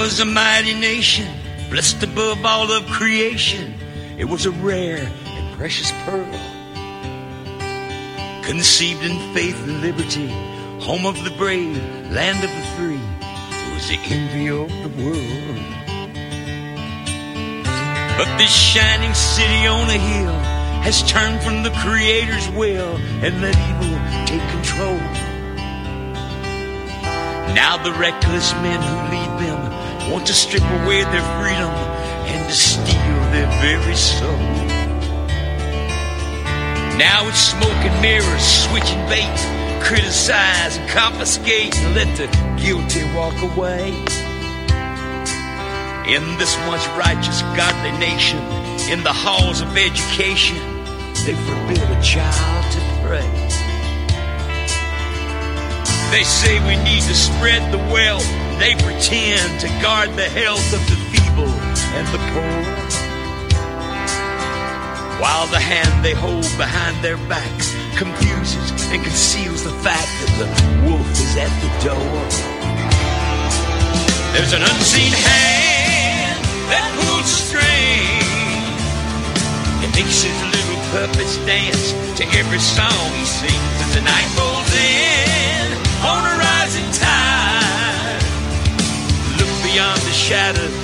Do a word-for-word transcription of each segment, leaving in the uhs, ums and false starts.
was a mighty nation, blessed above all of creation. It was a rare and precious pearl, conceived in faith and liberty, home of the brave, land of the free. It was the envy of the world. But this shining city on a hill has turned from the Creator's will and let evil take control. Now the reckless men who lead them want to strip away their freedom and to steal their very soul. Now it's smoke and mirrors, switching bait, criticize and confiscate and let the guilty walk away. In this once righteous, godly nation, in the halls of education, they forbid a child to pray. They say we need to spread the wealth. They pretend to guard the health of the feeble and the poor, while the hand they hold behind their backs confuses and conceals the fact that the wolf is at the door. There's an unseen hand that pulls string. It makes his little puppets dance to every song he sings as the night rolls in on a rising tide. Look beyond the shadows,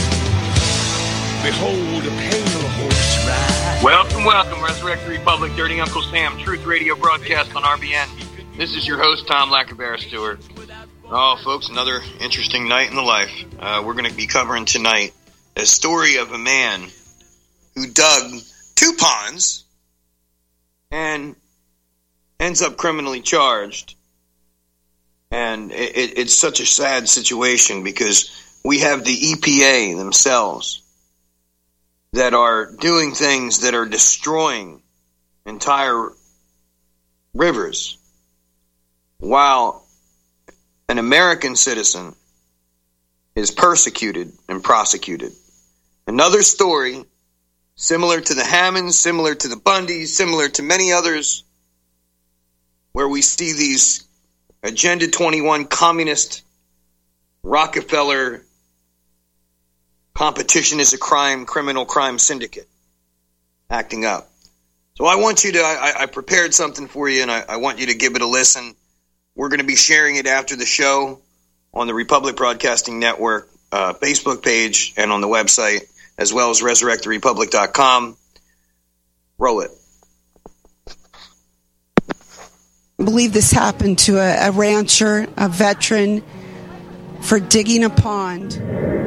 behold a pale horse ride. Welcome, welcome, Resurrect the Republic, Dirty Uncle Sam, Truth Radio broadcast on R B N. This is your host, Tom Lackabara Stewart. Oh, folks, another interesting night in the life. Uh, we're going to be covering tonight a story of a man who dug two ponds and ends up criminally charged. And it, it, it's such a sad situation because we have the E P A themselves that are doing things that are destroying entire rivers, while an American citizen is persecuted and prosecuted. Another story similar to the Hammonds, similar to the Bundys, similar to many others, where we see these Agenda twenty-one communist Rockefeller competition is a crime, criminal crime syndicate acting up. So I want you to, I, I prepared something for you, and I, I want you to give it a listen. We're going to be sharing it after the show on the Republic Broadcasting Network uh, Facebook page and on the website, as well as resurrect the republic dot com. Roll it. I believe this happened to a, a rancher, a veteran, for digging a pond.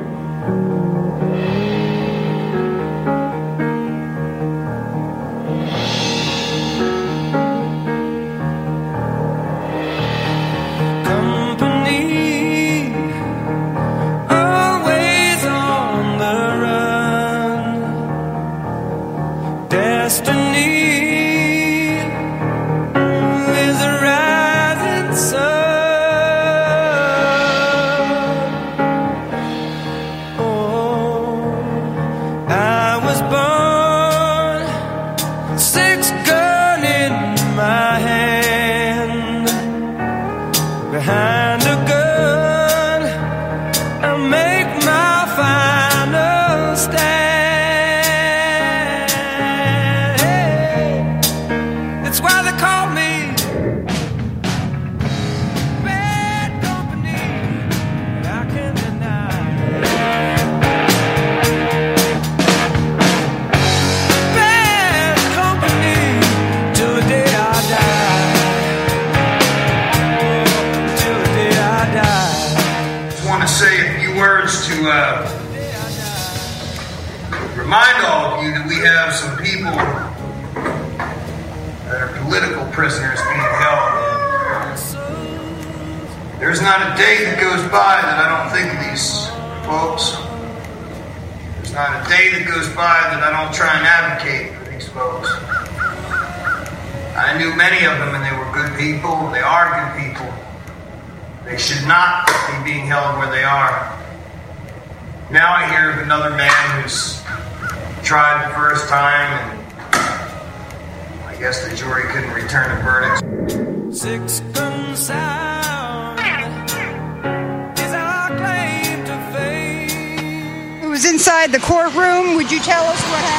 Remind all of you that we have some people that are political prisoners being held. There's not a day that goes by that I don't think of these folks. There's not a day that goes by that I don't try and advocate for these folks. I knew many of them, and they were good people. They are good people. They should not be being held where they are. Now I hear of another man who's tried the first time, and I guess the jury couldn't return a verdict. Six gun sound is our claim to fame. inside the courtroom. Would you tell us what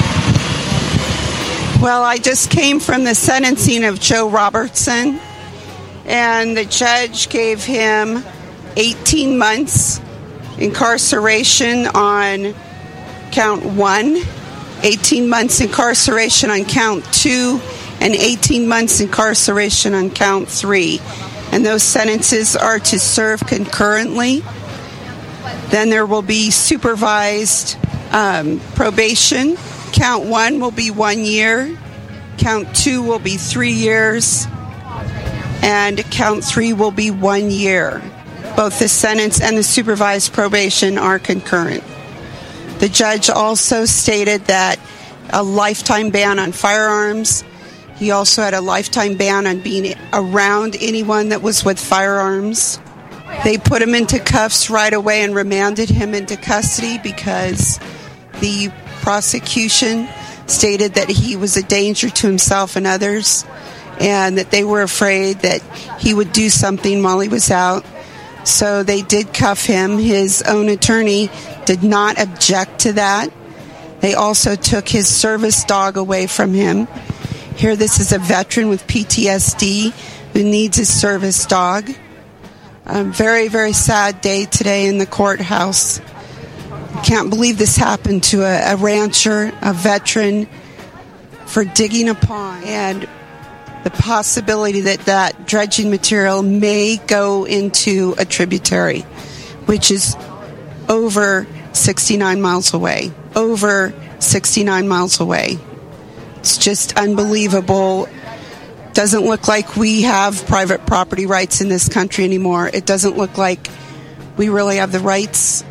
happened? Well, I just came from the sentencing of Joe Robertson, and the judge gave him eighteen months incarceration on count one, eighteen months incarceration on count two, and eighteen months incarceration on count three. And those sentences are to serve concurrently. Then there will be supervised um, probation. Count one will be one year. Count two will be three years. And count three will be one year. Both the sentence and the supervised probation are concurrent. The judge also stated that a lifetime ban on firearms. He also had a lifetime ban on being around anyone that was with firearms. They put him into cuffs right away and remanded him into custody because the prosecution stated that he was a danger to himself and others, and that they were afraid that he would do something while he was out. So they did cuff him. His own attorney did not object to that. They also took his service dog away from him. Here, this is a veteran with P T S D who needs his service dog. A very, very sad day today in the courthouse. Can't believe this happened to a, a rancher, a veteran, for digging a pond, and the possibility that that dredging material may go into a tributary, which is over sixty-nine miles away. Over sixty-nine miles away. It's just unbelievable. Doesn't look like we have private property rights in this country anymore. It doesn't look like we really have the rights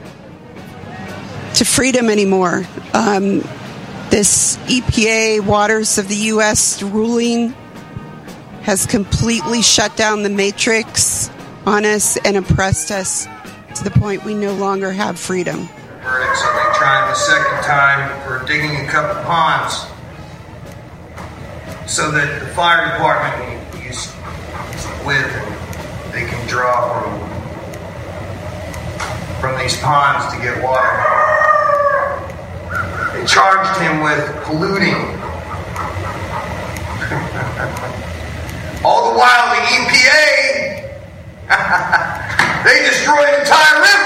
to freedom anymore. Um, this E P A Waters of the U S ruling has completely shut down the matrix on us and oppressed us to the point we no longer have freedom. Verdict, so they tried the second time for digging a couple ponds so that the fire department can use with and they can draw from, from these ponds to get water. They charged him with polluting. All the while the E P A they destroyed an entire river.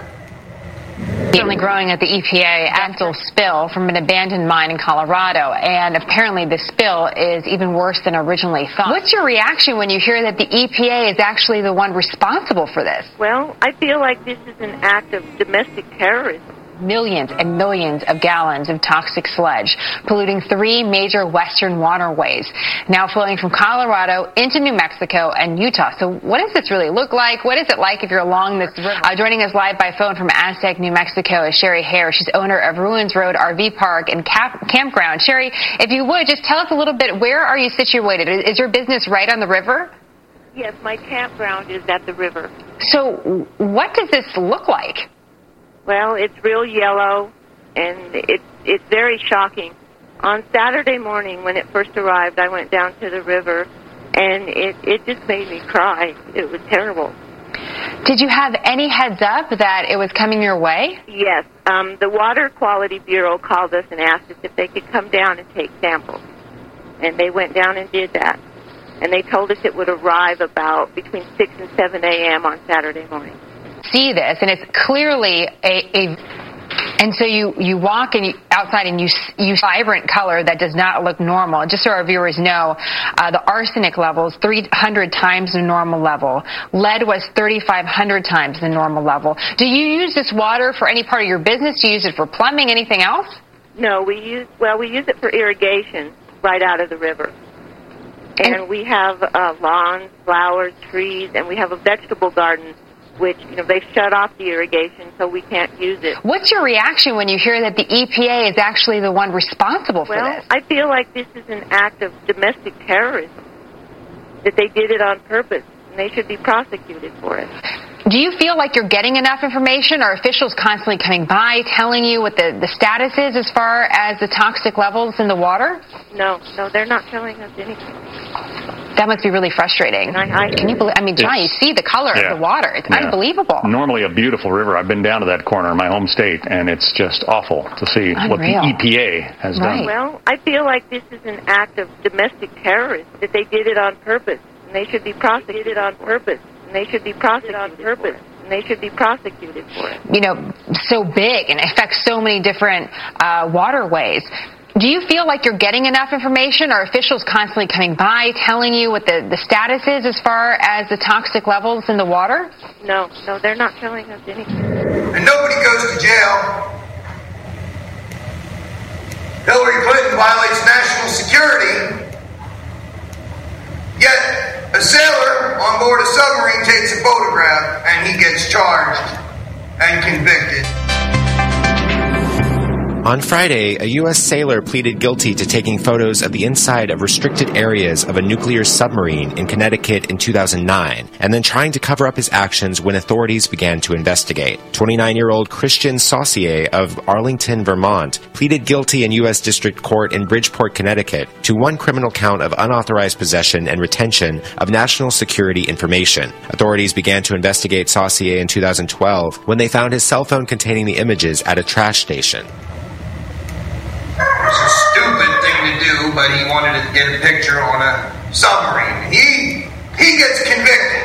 Currently growing at the E P A accidental spill from an abandoned mine in Colorado, and apparently the spill is even worse than originally thought. What's your reaction when you hear that the E P A is actually the one responsible for this? Well, I feel like this is an act of domestic terrorism. Millions and millions of gallons of toxic sludge, polluting three major western waterways, now flowing from Colorado into New Mexico and Utah. So what does this really look like? What is it like if you're along this river? Uh, joining us live by phone from Aztec, New Mexico is Sherry Hare. She's owner of Ruins Road R V Park and cap- Campground. Sherry, if you would, just tell us a little bit, where are you situated? Is, is your business right on the river? Yes, my campground is at the river. So what does this look like? Well, it's real yellow, and it's it's very shocking. On Saturday morning, when it first arrived, I went down to the river, and it, it just made me cry. It was terrible. Did you have any heads up that it was coming your way? Yes. Um, the Water Quality Bureau called us and asked us if they could come down and take samples. And they went down and did that. And they told us it would arrive about between six and seven a.m. on Saturday morning. See this, and it's clearly a, a and so you, you walk and you, outside and you you vibrant color that does not look normal. Just so our viewers know, uh, the arsenic level is three hundred times the normal level. Lead was thirty-five hundred times the normal level. Do you use this water for any part of your business? Do you use it for plumbing, anything else? No, we use, well, we use it for irrigation right out of the river. And, and we have uh, lawns, flowers, trees, and we have a vegetable garden, which, you know, they've shut off the irrigation, so we can't use it. What's your reaction when you hear that the E P A is actually the one responsible for well, this? I feel like this is an act of domestic terrorism, that they did it on purpose, and they should be prosecuted for it. Do you feel like you're getting enough information? Are officials constantly coming by, telling you what the, the status is as far as the toxic levels in the water? No, no, they're not telling us anything. That must be really frustrating. And I, I, Can you believe? I mean, John, you see the color yeah. of the water. It's yeah. unbelievable. Normally a beautiful river. I've been down to that corner in my home state, and it's just awful to see Unreal. What the E P A has right. done. Well, I feel like this is an act of domestic terrorism, that they did it on purpose, and they should be prosecuted on purpose, and they should be prosecuted on purpose. And they should be prosecuted for it. You know, so big and affects so many different uh, waterways. Do you feel like you're getting enough information? Are officials constantly coming by telling you what the, the status is as far as the toxic levels in the water? No, no, they're not telling us anything. And nobody goes to jail. Hillary Clinton violates national security. Yet, a sailor on board a submarine takes a photograph and he gets charged and convicted. On Friday, a U S sailor pleaded guilty to taking photos of the inside of restricted areas of a nuclear submarine in Connecticut in two thousand nine, and then trying to cover up his actions when authorities began to investigate. twenty-nine-year-old Christian Saucier of Arlington, Vermont, pleaded guilty in U S District Court in Bridgeport, Connecticut, to one criminal count of unauthorized possession and retention of national security information. Authorities began to investigate Saucier in two thousand twelve when they found his cell phone containing the images at a trash station. It's a stupid thing to do, but he wanted to get a picture on a submarine. He he gets convicted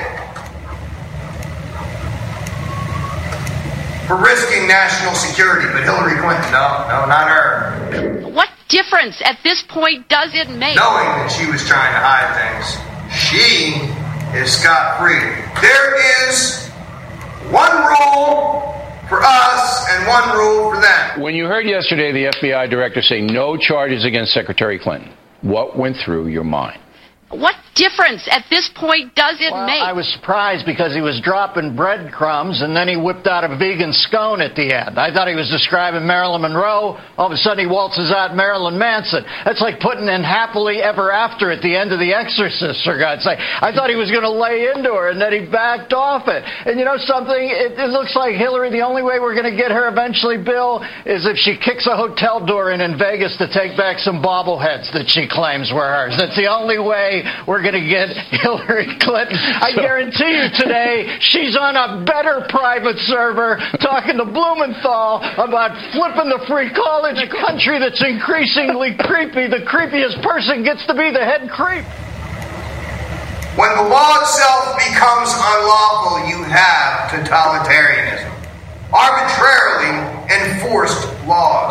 for risking national security, but Hillary Clinton, no, no, not her. What difference at this point does it make? Knowing that she was trying to hide things, she is scot-free. There is one rule for us and one rule for them. When you heard yesterday the F B I director say no charges against Secretary Clinton, what went through your mind? What difference at this point does it well, make? I was surprised because he was dropping breadcrumbs and then he whipped out a vegan scone at the end. I thought he was describing Marilyn Monroe. All of a sudden he waltzes out Marilyn Manson. That's like putting in happily ever after at the end of The Exorcist, for God's sake. I thought he was going to lay into her and then he backed off it. And you know something? It, it looks like Hillary, the only way we're going to get her eventually, Bill, is if she kicks a hotel door in in Vegas to take back some bobbleheads that she claims were hers. That's the only way we're going to get Hillary Clinton. I guarantee you today she's on a better private server talking to Blumenthal about flipping the free college, a country that's increasingly creepy. The creepiest person gets to be the head creep. When the law itself becomes unlawful, you have totalitarianism. Arbitrarily enforced laws.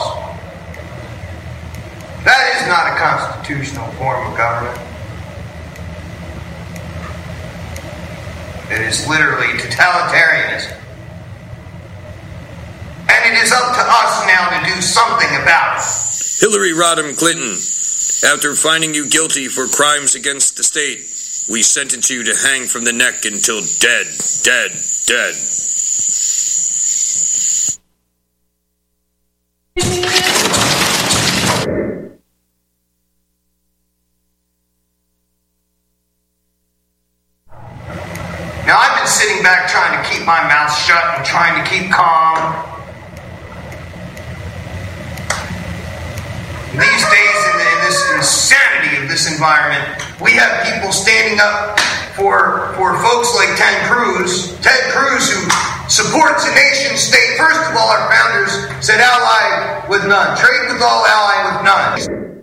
That is not a constitutional form of government. It is literally totalitarianism. And it is up to us now to do something about it. Hillary Rodham Clinton, after finding you guilty for crimes against the state, we sentence you to hang from the neck until dead, dead, dead. Now, I've been sitting back trying to keep my mouth shut and trying to keep calm. These days, in, the, in this insanity of this environment, we have people standing up for, for folks like Ted Cruz. Ted Cruz, who supports a nation state. First of all, our founders said ally with none. Trade with all, ally with none.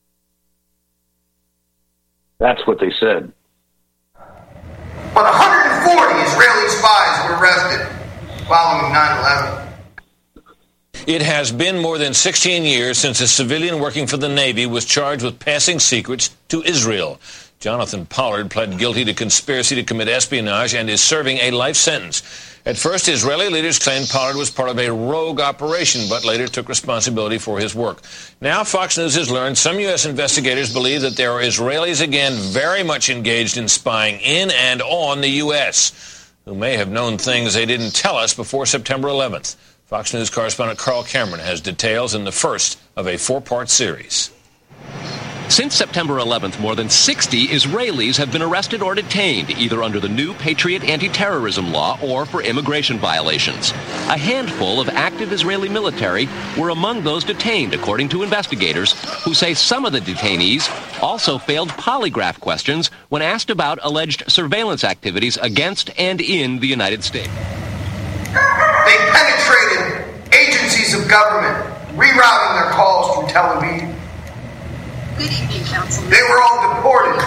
That's what they said. But one hundred forty Israeli spies were arrested following nine eleven. It has been more than sixteen years since a civilian working for the Navy was charged with passing secrets to Israel. Jonathan Pollard pled guilty to conspiracy to commit espionage and is serving a life sentence. At first, Israeli leaders claimed Pollard was part of a rogue operation, but later took responsibility for his work. Now, Fox News has learned some U S investigators believe that there are Israelis again very much engaged in spying in and on the U S, who may have known things they didn't tell us before September eleventh. Fox News correspondent Carl Cameron has details in the first of a four-part series. Since September eleventh, more than sixty Israelis have been arrested or detained, either under the new Patriot anti-terrorism law or for immigration violations. A handful of active Israeli military were among those detained, according to investigators, who say some of the detainees also failed polygraph questions when asked about alleged surveillance activities against and in the United States. They penetrated agencies of government, rerouting their calls through Tel Aviv. Good evening, Councilman. They were all deported.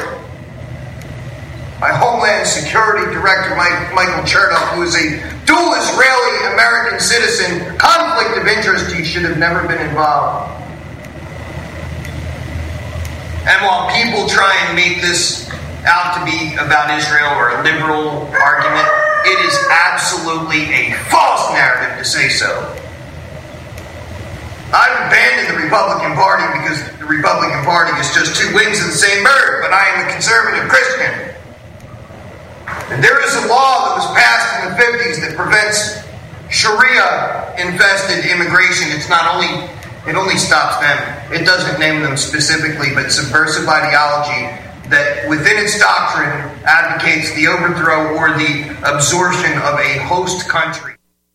My Homeland Security Director, Mike, Michael Chernoff, who is a dual Israeli-American citizen, conflict of interest, he should have never been involved. And while people try and make this out to be about Israel or a liberal argument, it is absolutely a false narrative to say so. I've abandoned the Republican Party because the Republican Party is just two wings of the same bird, but I am a conservative Christian. And there is a law that was passed in the fifties that prevents Sharia-infested immigration. It's not only, it only stops them. It doesn't name them specifically, but subversive ideology that within its doctrine advocates the overthrow or the absorption of a host country.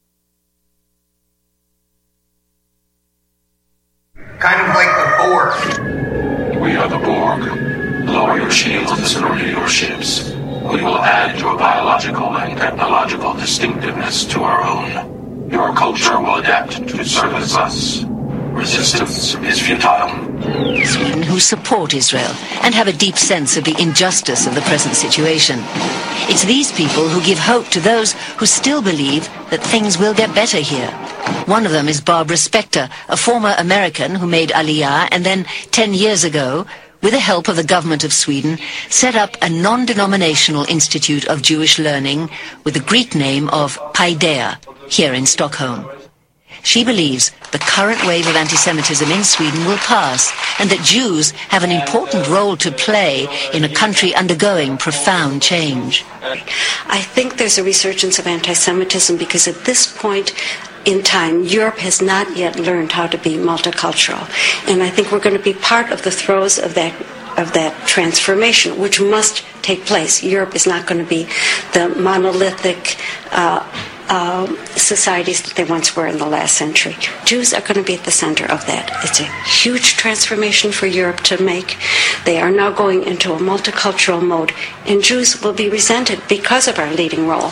Kind of like the Borg. We are the Borg. Lower your shields and surrender your ships. We will add your biological and technological distinctiveness to our own. Your culture will adapt to service us. Resistance is futile. Sweden who support Israel and have a deep sense of the injustice of the present situation. It's these people who give hope to those who still believe that things will get better here. One of them is Barbara Spector, a former American who made Aliyah and then ten years ago, with the help of the government of Sweden, set up a non-denominational institute of Jewish learning with the Greek name of Paideia here in Stockholm. She believes the current wave of anti-Semitism in Sweden will pass and that Jews have an important role to play in a country undergoing profound change. I think there's a resurgence of anti-Semitism because at this point in time, Europe has not yet learned how to be multicultural. And I think we're going to be part of the throes of that of that transformation, which must take place. Europe is not going to be the monolithic uh, uh, societies that they once were in the last century. Jews are going to be at the center of that. It's a huge transformation for Europe to make. They are now going into a multicultural mode, and Jews will be resented because of our leading role.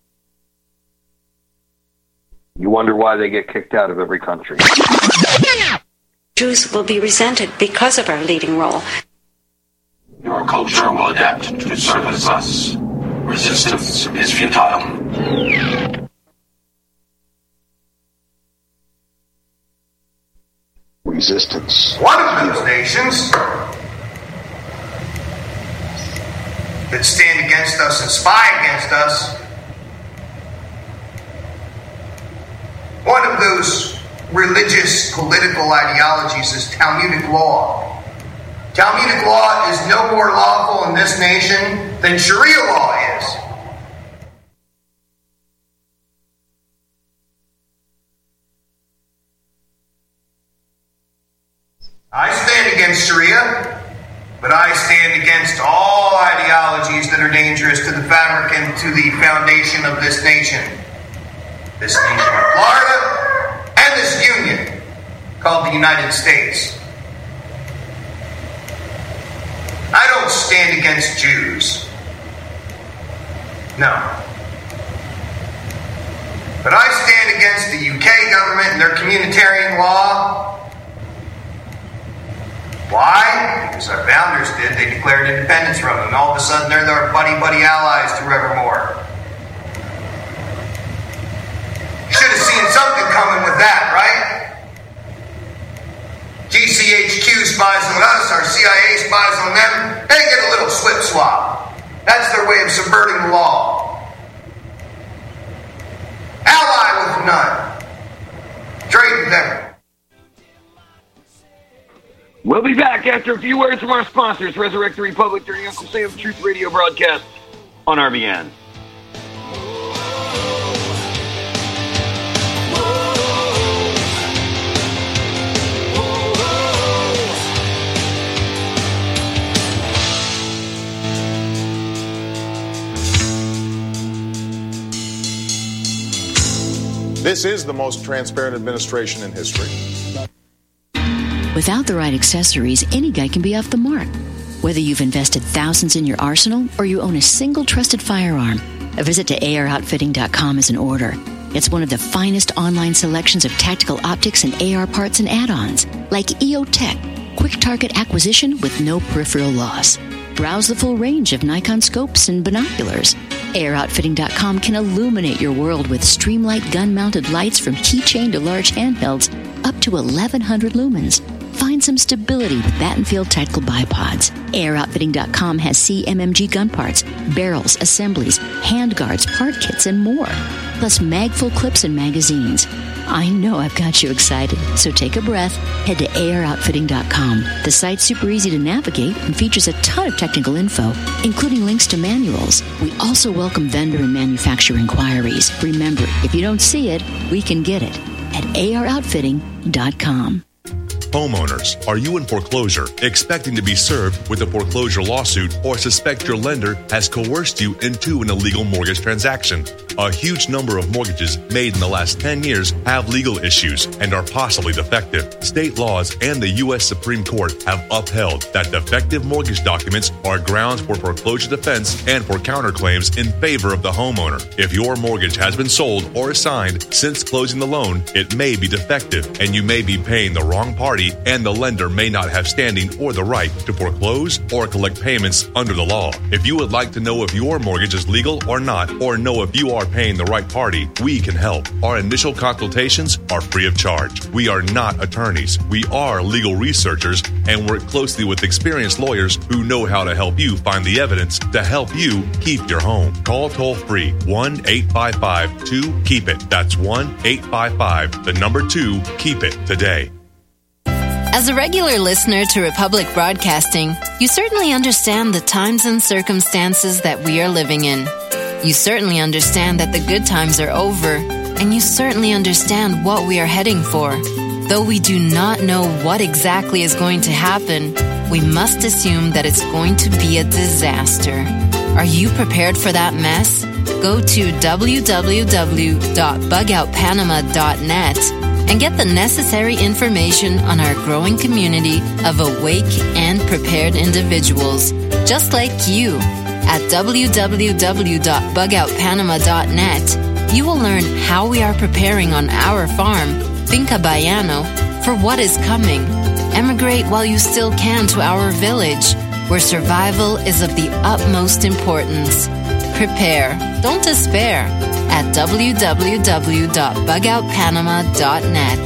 You wonder why they get kicked out of every country. Jews will be resented because of our leading role. Your culture will adapt to service us. Resistance is futile. Resistance. One of those nations that stand against us and spy against us, one of those religious political ideologies is Talmudic law. Talmudic law is no more lawful in this nation than Sharia law is. I stand against Sharia, but I stand against all ideologies that are dangerous to the fabric and to the foundation of this nation. This nation of Florida and this union called the United States. I don't stand against Jews. No. But I stand against the U K government and their communitarian law. Why? Because our founders did. They declared independence from them, and all of a sudden they're our buddy-buddy allies forevermore. You should have seen something coming with that, right? G C H Q spies on us, our C I A spies on them. They get a little slip swap. That's their way of subverting the law. Ally with none. Trade with them. We'll be back after a few words from our sponsors, Resurrect the Republic, during Uncle Sam's Truth Radio broadcast on R B N. This is the most transparent administration in history. Without the right accessories, any guy can be off the mark. Whether you've invested thousands in your arsenal or you own a single trusted firearm, a visit to A R outfitting dot com is in order. It's one of the finest online selections of tactical optics and A R parts and add-ons, like E O Tech, quick target acquisition with no peripheral loss. Browse the full range of Nikon scopes and binoculars. A R outfitting dot com can illuminate your world with Streamlight gun-mounted lights from keychain to large handhelds up to eleven hundred lumens. Find some stability with Battenfield Tactical Bipods. A R outfitting dot com has C M M G gun parts, barrels, assemblies, handguards, part kits, and more. Plus mag-full clips and magazines. I know I've got you excited, so take a breath. Head to A R outfitting dot com. The site's super easy to navigate and features a ton of technical info, including links to manuals. We also welcome vendor and manufacturer inquiries. Remember, if you don't see it, we can get it at A R outfitting dot com. Homeowners, are you in foreclosure, expecting to be served with a foreclosure lawsuit, or suspect your lender has coerced you into an illegal mortgage transaction? A huge number of mortgages made in the last ten years have legal issues and are possibly defective. State laws and the U S Supreme Court have upheld that defective mortgage documents are grounds for foreclosure defense and for counterclaims in favor of the homeowner. If your mortgage has been sold or assigned since closing the loan, it may be defective and you may be paying the wrong party, and the lender may not have standing or the right to foreclose or collect payments under the law. If you would like to know if your mortgage is legal or not, or know if you are paying the right party, we can help. Our initial consultations are free of charge. We are not attorneys. We are legal researchers and work closely with experienced lawyers who know how to help you find the evidence to help you keep your home. Call toll free one eight five five two keep it. That's one eight five five, the number two, keep it today. As a regular listener to Republic Broadcasting, you certainly understand the times and circumstances that we are living in. You certainly understand that the good times are over, and you certainly understand what we are heading for. Though we do not know what exactly is going to happen, we must assume that it's going to be a disaster. Are you prepared for that mess? Go to w w w dot bug out panama dot net and get the necessary information on our growing community of awake and prepared individuals, just like you. At w w w dot bug out panama dot net, you will learn how we are preparing on our farm, Finca Bayano, for what is coming. Emigrate while you still can to our village, where survival is of the utmost importance. Prepare, don't despair, at w w w dot bug out panama dot net.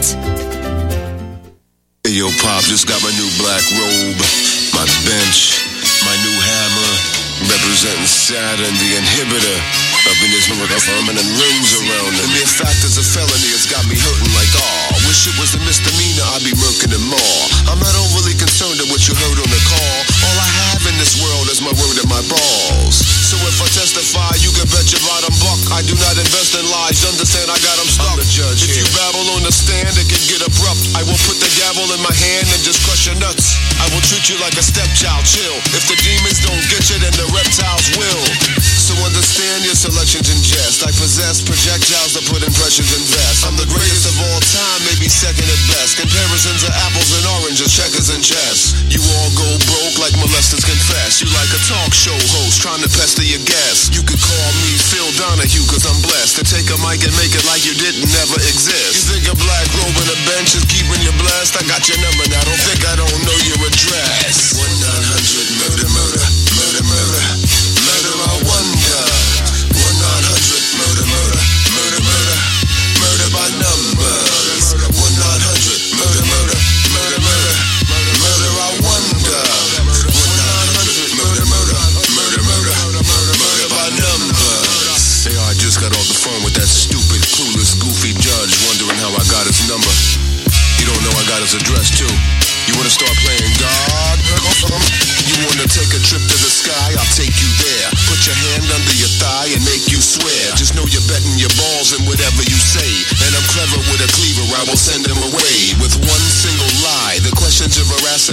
Hey, yo, Pop, just got my new black robe, my bench, my new hammer, representing Saturn, the inhibitor. Up in this number of permanent rings around it. The mere fact is a felony, it's got me hurting like, aw. Wish it was a misdemeanor, I'd be murking them more. I'm not overly concerned with what you heard on the call. All I have in this world is my word and my balls. So if I testify, you can bet your bottom buck. I do not invest in lies, understand I got them stuck. I'm the judge if here. You babble on the stand, it can get abrupt. I will put the gavel in my hand and just crush your nuts. I will treat you like a stepchild, chill. If the demons don't get you, then the reptiles will. So understand your selections in jest. I possess projectiles that put impressions in vests. I'm the greatest of all time, maybe second at best. Comparisons of apples and oranges, checkers and chess. You all go broke like molesters confess. You like a talk show host trying to pester your guests. You could call me Phil Donahue cause I'm blessed to take a mic and make it like you didn't never exist. You think a black robe and a bench is keeping you blessed? I got your number now, don't think I don't know your address. one nine hundred murder, murder, murder, murder. Murder, I wonder. one nine hundred murder, murder, murder, murder. Murder by numbers. one nine hundred murder, murder, murder, murder. Murder, I wonder. one nine hundred murder, murder, murder, murder. Murder by numbers. Hey, I just got off the phone with that stupid, clueless, goofy judge wondering how I got his number. You don't know I got his address, too. You wanna start playing God? You wanna take a trip to the sky? I'll take you there. Put your hand under your thigh and make you swear. Just know you're betting your balls in whatever you say. And I'm clever with a cleaver, I will send him away with one single lie. The questions of veracity, I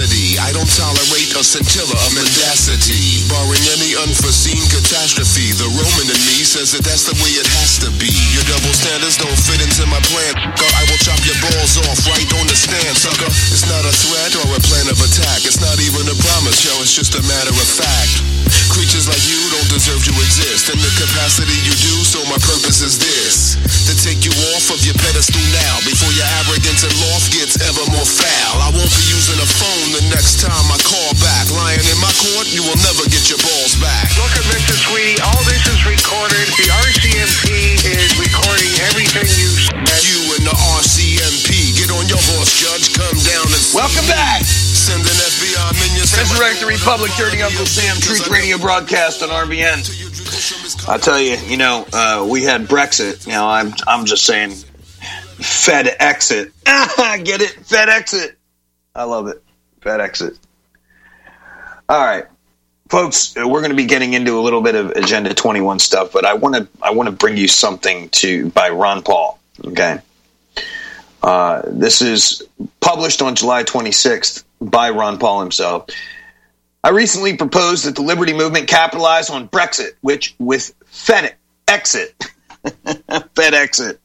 I don't tolerate a scintilla of mendacity. Barring any unforeseen catastrophe, the Roman in me says that that's the way it has to be. Your double standards don't fit into my plan. I will chop your balls off right on the stand, sucker. It's not a threat or a plan of attack. It's not even a promise, yo. It's just a matter of fact. Creatures like you don't deserve to exist in the capacity you do, so my purpose is this: to take you off of your pedestal now, before your arrogance and loft gets ever more foul. I won't be using a phone the next time I call back. Lying in my court, you will never get your balls back. Look at Mister Sweetie, all this is recorded. The R C M P is recording everything you said. You and the R C M P, get on your horse, Judge, come down and welcome back. Send an F B I minion. Resurrect the Republic, Dirty Uncle Sam, Truth Radio broadcast on R B N. I'll tell you, you know, uh, we had Brexit. Now, I'm I'm just saying, Fed exit. Get it? Fed exit. I love it. Fed exit. All right, folks, we're going to be getting into a little bit of Agenda twenty-one stuff, but I want to I want to bring you something to by Ron Paul. Okay, uh, this is published on July twenty-sixth by Ron Paul himself. I recently proposed that the Liberty Movement capitalize on Brexit, which with Fed exit, Fed exit,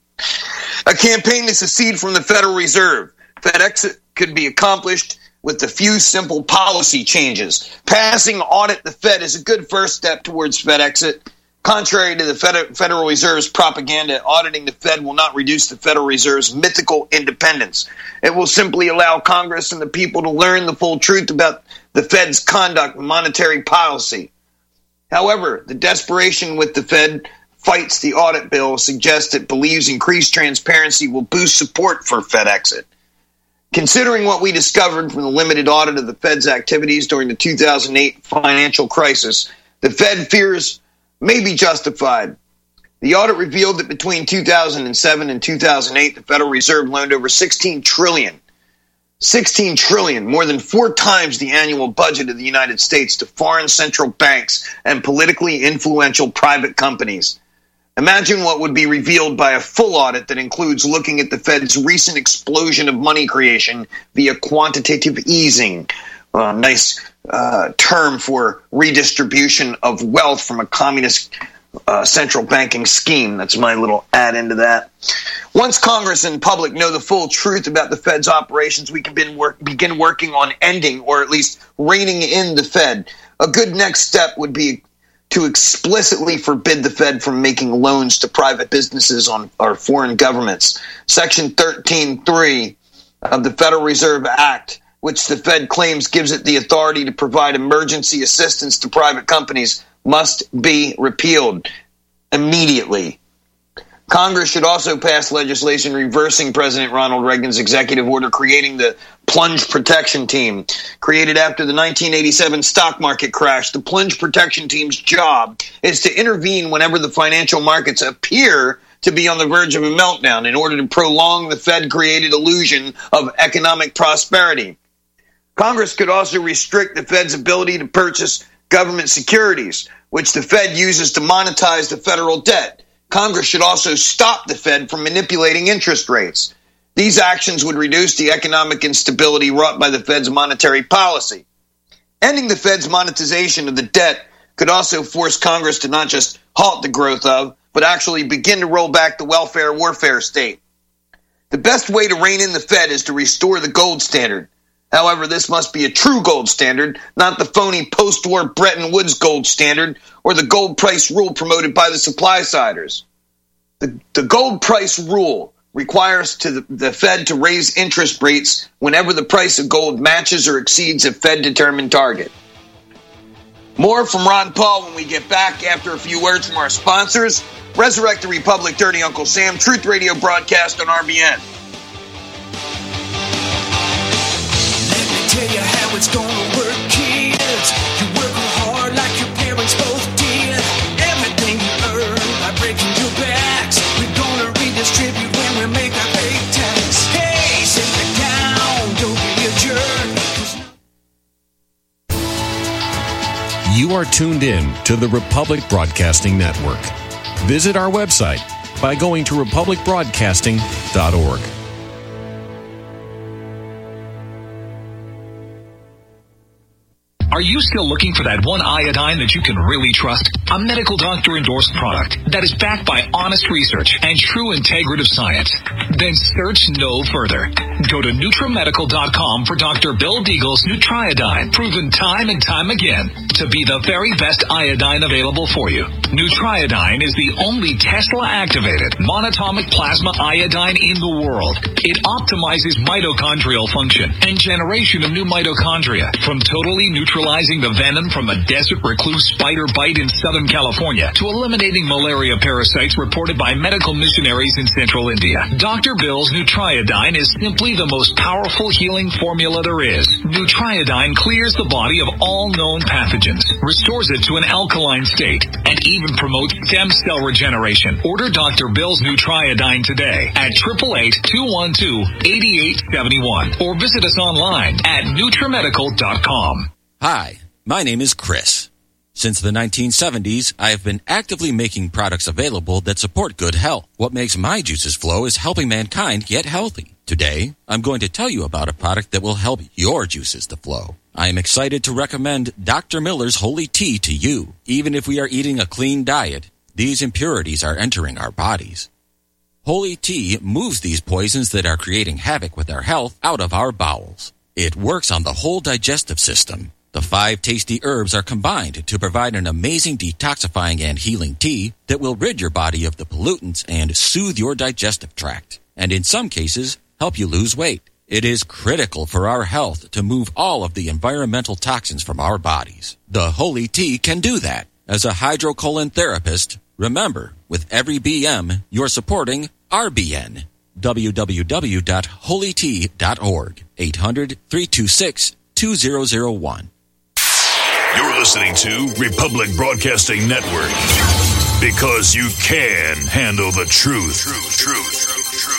a campaign to secede from the Federal Reserve. Fed exit could be accomplished with a few simple policy changes. Passing audit the Fed is a good first step towards Fed exit. Contrary to the Fed- Federal Reserve's propaganda, auditing the Fed will not reduce the Federal Reserve's mythical independence. It will simply allow Congress and the people to learn the full truth about the Fed's conduct and monetary policy. However, the desperation with the Fed fights the audit bill suggests it believes increased transparency will boost support for Fed exit. Considering what we discovered from the limited audit of the Fed's activities during the two thousand eight financial crisis, the Fed fears may be justified. The audit revealed that between two thousand seven and two thousand eight, the Federal Reserve loaned over sixteen trillion dollars. sixteen trillion dollars, more than four times the annual budget of the United States, to foreign central banks and politically influential private companies. Imagine what would be revealed by a full audit that includes looking at the Fed's recent explosion of money creation via quantitative easing, a nice uh, term for redistribution of wealth from a communist uh, central banking scheme. That's my little add into that. Once Congress and public know the full truth about the Fed's operations, we can begin, work, begin working on ending or at least reining in the Fed. A good next step would be to explicitly forbid the Fed from making loans to private businesses on or foreign governments. Section thirteen point three of the Federal Reserve Act, which the Fed claims gives it the authority to provide emergency assistance to private companies, must be repealed immediately. Congress should also pass legislation reversing President Ronald Reagan's executive order creating the Plunge Protection Team. Created after the nineteen eighty-seven stock market crash, the Plunge Protection Team's job is to intervene whenever the financial markets appear to be on the verge of a meltdown in order to prolong the Fed-created illusion of economic prosperity. Congress could also restrict the Fed's ability to purchase government securities, which the Fed uses to monetize the federal debt. Congress should also stop the Fed from manipulating interest rates. These actions would reduce the economic instability wrought by the Fed's monetary policy. Ending the Fed's monetization of the debt could also force Congress to not just halt the growth of, but actually begin to roll back the welfare warfare state. The best way to rein in the Fed is to restore the gold standard. However, this must be a true gold standard, not the phony post-war Bretton Woods gold standard or the gold price rule promoted by the supply-siders. The, the gold price rule requires to the, the Fed to raise interest rates whenever the price of gold matches or exceeds a Fed-determined target. More from Ron Paul when we get back after a few words from our sponsors. Resurrect the Republic, Dirty Uncle Sam, Truth Radio broadcast on R B N. Tell you how it's gonna work, kids. You work hard like your parents both did. Everything you earn by breaking your backs, we're gonna redistribute when we make our pay tax. Hey, sit down, don't be a jerk. You are tuned in to the Republic Broadcasting Network. Visit our website by going to republic broadcasting dot org. Are you still looking for that one iodine that you can really trust? A medical doctor endorsed product that is backed by honest research and true integrative science? Then search no further. Go to Nutramedical dot com for Doctor Bill Deagle's Nutriodine, proven time and time again to be the very best iodine available for you. Nutriodine is the only Tesla-activated monatomic plasma iodine in the world. It optimizes mitochondrial function and generation of new mitochondria, from totally neutralizing the venom from a desert recluse spider bite in Southern California to eliminating malaria parasites reported by medical missionaries in central India. Doctor Bill's Nutriodine is simply the most powerful healing formula there is. Nutriodine clears the body of all known pathogens, restores it to an alkaline state, and even promotes stem cell regeneration. Order Doctor Bill's Nutriodine today at eight eight eight, two one two, eight eight seven one or visit us online at Nutramedical dot com. Hi, my name is Chris. Since the nineteen seventies, I have been actively making products available that support good health. What makes my juices flow is helping mankind get healthy. Today, I'm going to tell you about a product that will help your juices to flow. I am excited to recommend Doctor Miller's Holy Tea to you. Even if we are eating a clean diet, these impurities are entering our bodies. Holy Tea moves these poisons that are creating havoc with our health out of our bowels. It works on the whole digestive system. The five tasty herbs are combined to provide an amazing detoxifying and healing tea that will rid your body of the pollutants and soothe your digestive tract, and in some cases, help you lose weight. It is critical for our health to move all of the environmental toxins from our bodies. The Holy Tea can do that. As a hydrocolon therapist, remember, with every B M, you're supporting R B N. w w w dot holy tea dot org. eight hundred, three two six, two zero zero one. You're listening to Republic Broadcasting Network, because you can handle the truth. Truth, truth, truth, truth.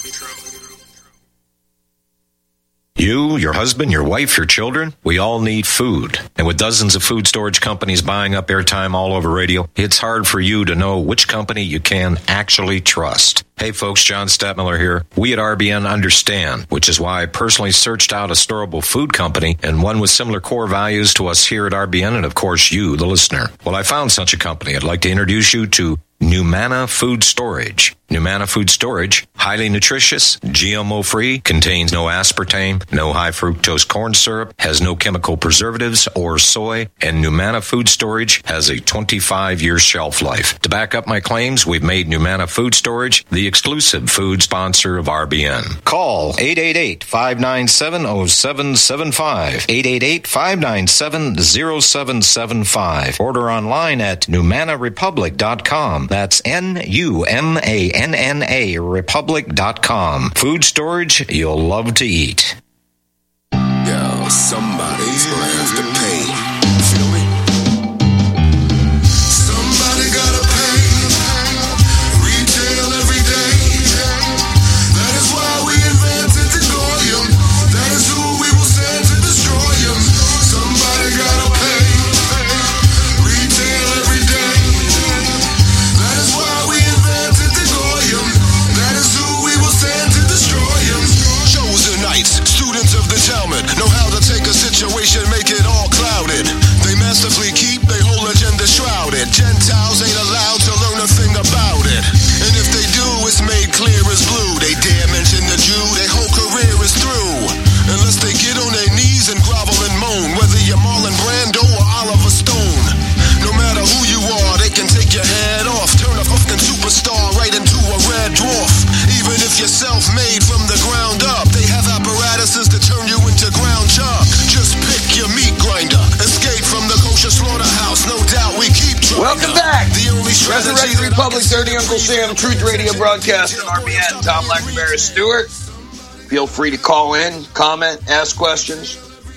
You, your husband, your wife, your children, we all need food. And with dozens of food storage companies buying up airtime all over radio, it's hard for you to know which company you can actually trust. Hey folks, John Stadtmiller here. We at R B N understand, which is why I personally searched out a storable food company and one with similar core values to us here at R B N and of course you, the listener. Well, I found such a company. I'd like to introduce you to Numana Food Storage. Numana Food Storage, highly nutritious, G M O-free, contains no aspartame, no high fructose corn syrup, has no chemical preservatives or soy, and Numana Food Storage has a twenty-five year shelf life. To back up my claims, we've made Numana Food Storage the exclusive food sponsor of R B N. Call eight eight eight, five nine seven, zero seven seven five, eight eight eight, five nine seven, zero seven seven five. Order online at Numana Republic dot com. That's N U M A N N A Republic dot com. Food storage you'll love to eat. Yo, somebody's gonna have to pay. Feel me? Somebody gotta pay. Retail every day. That is why we invented the Goyim. That is who we will send to destroy him. Somebody gotta pay. Retail every day. That is why we invented the Goyim. That is who we will send to destroy him. Chosen knights, students of the Talmud, know how to take a situation, make it all clouded. They masterfully keep their whole agenda shrouded. Gentiles ain't allowed to learn a thing about it. And if they do, it's made clear as blue. They dare mention the Jew, their whole career is through. Unless they get on their knees and grovel and moan, whether you're Marlon Brando or Oliver Stone. No matter who you are, they can take your head off, turn a fucking superstar right into a red dwarf. Even if you're self-made from the ground up, they have apparatuses to turn you into ground chuck. Just pick your meat grinder, escape from the kosher slaughterhouse. No doubt we keep trying. Welcome back. The only Resurrect Republic, Dirty Uncle Sam, Truth Radio broadcast on R B N. Tom Lackberry Stewart. Feel free to call in, comment, ask questions.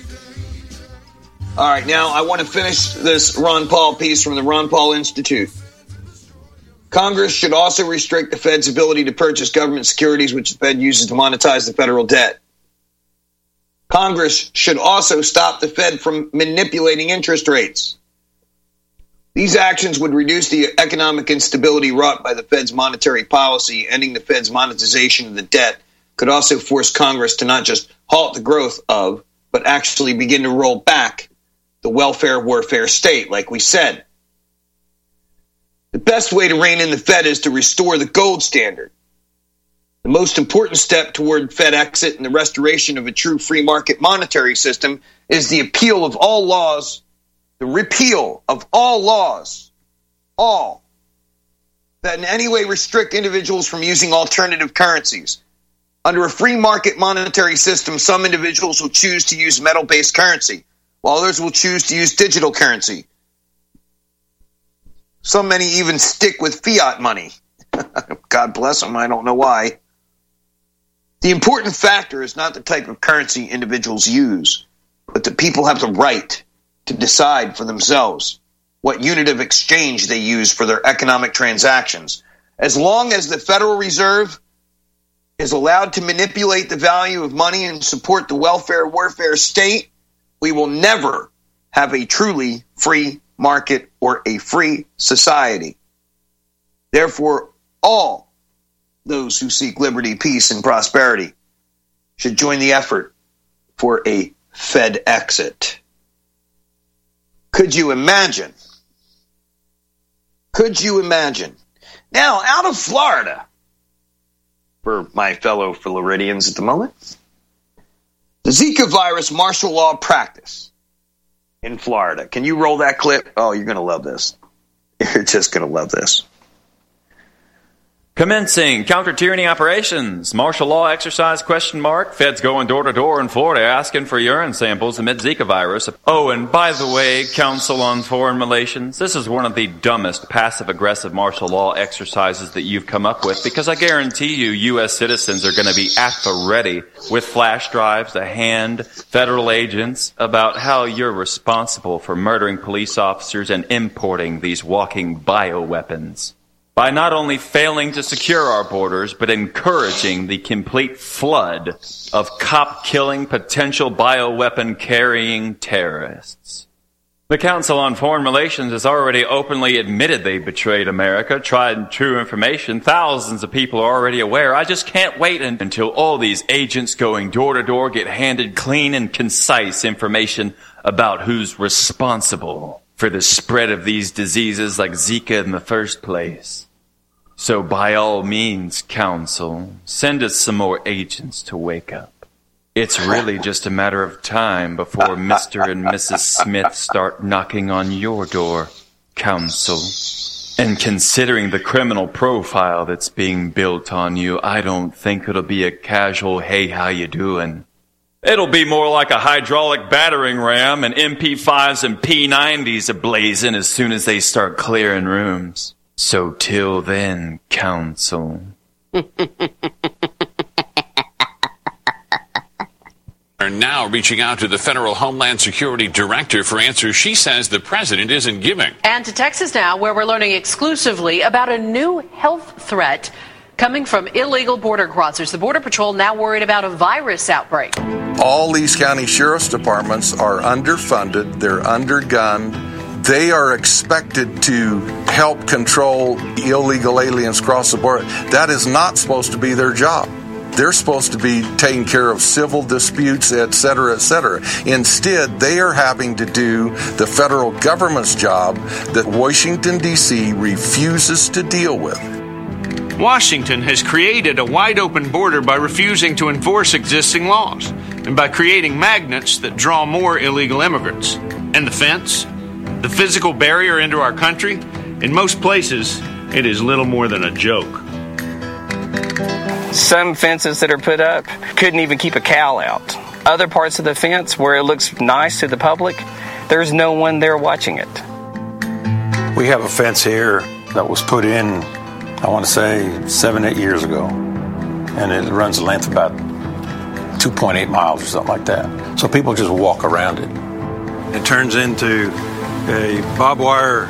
All right, now I want to finish this Ron Paul piece from the Ron Paul Institute. Congress should also restrict the Fed's ability to purchase government securities, which the Fed uses to monetize the federal debt. Congress should also stop the Fed from manipulating interest rates. These actions would reduce the economic instability wrought by the Fed's monetary policy. Ending the Fed's monetization of the debt could also force Congress to not just halt the growth of, but actually begin to roll back the welfare warfare state, like we said. The best way to rein in the Fed is to restore the gold standard. The most important step toward Fed exit and the restoration of a true free market monetary system is the appeal of all laws, the repeal of all laws, all, that in any way restrict individuals from using alternative currencies. Under a free market monetary system, some individuals will choose to use metal-based currency, while others will choose to use digital currency. So many even stick with fiat money. God bless them, I don't know why. The important factor is not the type of currency individuals use, but that people have the right to decide for themselves what unit of exchange they use for their economic transactions. As long as the Federal Reserve is allowed to manipulate the value of money and support the welfare warfare state, we will never have a truly free market or a free society. Therefore, all those who seek liberty, peace, and prosperity should join the effort for a Fed exit. Could you imagine? Could you imagine? Now, out of Florida, for my fellow Floridians at the moment, the Zika virus martial law practice in Florida. Can you roll that clip? Oh, you're going to love this. You're just going to love this. Commencing counter-tyranny operations. Martial law exercise question mark. Feds going door-to-door in Florida asking for urine samples amid Zika virus. Oh, and by the way, Council on Foreign Relations, this is one of the dumbest passive-aggressive martial law exercises that you've come up with, because I guarantee you U S citizens are going to be at the ready with flash drives to hand federal agents about how you're responsible for murdering police officers and importing these walking bioweapons. By not only failing to secure our borders, but encouraging the complete flood of cop-killing, potential bioweapon-carrying terrorists. The Council on Foreign Relations has already openly admitted they betrayed America, tried and true information. Thousands of people are already aware. I just can't wait until all these agents going door-to-door get handed clean and concise information about who's responsible for the spread of these diseases like Zika in the first place. So by all means, Council, send us some more agents to wake up. It's really just a matter of time before Mister and Missus Smith start knocking on your door, Council. And considering the criminal profile that's being built on you, I don't think it'll be a casual, hey, how you doing? It'll be more like a hydraulic battering ram and M P fives and P nineties ablazing as soon as they start clearing rooms. So till then, Council. Are now reaching out to the federal Homeland Security Director for answers she says the president isn't giving. And to Texas now, where we're learning exclusively about a new health threat coming from illegal border crossers. The Border Patrol now worried about a virus outbreak. All these county sheriff's departments are underfunded. They're undergunned. They are expected to help control illegal aliens across the border. That is not supposed to be their job. They're supposed to be taking care of civil disputes, et cetera, et cetera. Instead, they are having to do the federal government's job that Washington, D C refuses to deal with. Washington has created a wide-open border by refusing to enforce existing laws and by creating magnets that draw more illegal immigrants. And the fence, the physical barrier into our country, in most places, it is little more than a joke. Some fences that are put up couldn't even keep a cow out. Other parts of the fence where it looks nice to the public, there's no one there watching it. We have a fence here that was put in, I want to say, seven, eight years ago. And it runs the length of about two point eight miles or something like that. So people just walk around it. It turns into a barbed wire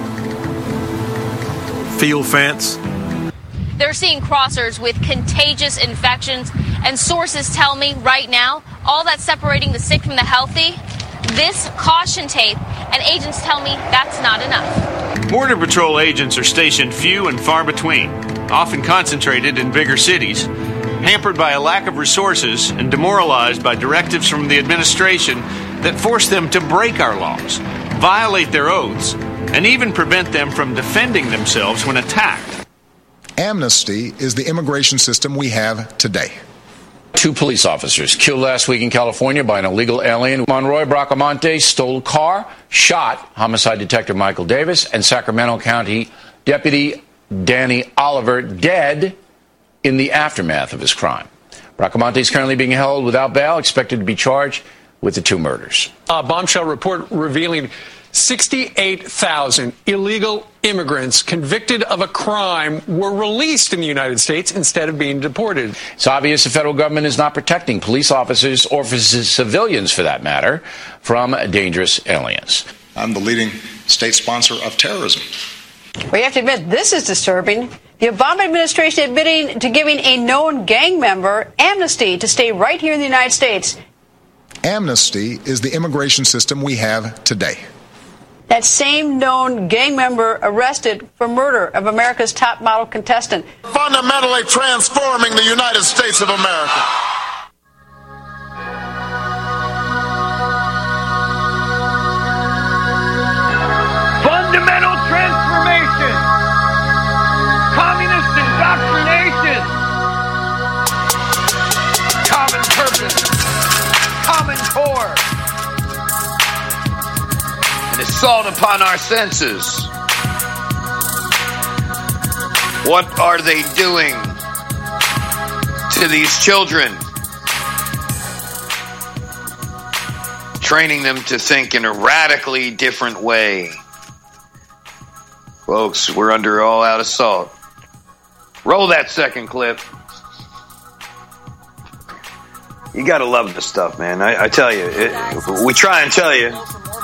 field fence. They're seeing crossers with contagious infections, and sources tell me right now, all that's separating the sick from the healthy, this caution tape, and agents tell me that's not enough. Border Patrol agents are stationed few and far between, often concentrated in bigger cities. hampered by a lack of resources and demoralized by directives from the administration that force them to break our laws, violate their oaths, and even prevent them from defending themselves when attacked. Amnesty is the immigration system we have today. Two police officers killed last week in California by an illegal alien. Monroy Bracamonte stole a car, shot homicide detective Michael Davis, and Sacramento County Deputy Danny Oliver dead in the aftermath of his crime. Bracamonte is currently being held without bail, expected to be charged with the two murders. A bombshell report revealing sixty-eight thousand illegal immigrants convicted of a crime were released in the United States instead of being deported. It's obvious the federal government is not protecting police officers or for civilians, for that matter, from dangerous aliens. I'm the leading state sponsor of terrorism. We have to admit, this is disturbing. The Obama administration admitting to giving a known gang member amnesty to stay right here in the United States. Amnesty is the immigration system we have today. That same known gang member arrested for murder of America's top model contestant. Fundamentally transforming the United States of America. Fundamental transformation. Communist indoctrination. Common purpose. Common core. An assault upon our senses. What are they doing to these children? Training them to think in a radically different way. Folks, we're under all-out assault. Roll that second clip. You gotta love this stuff, man. I, I tell you, it, we try and tell you.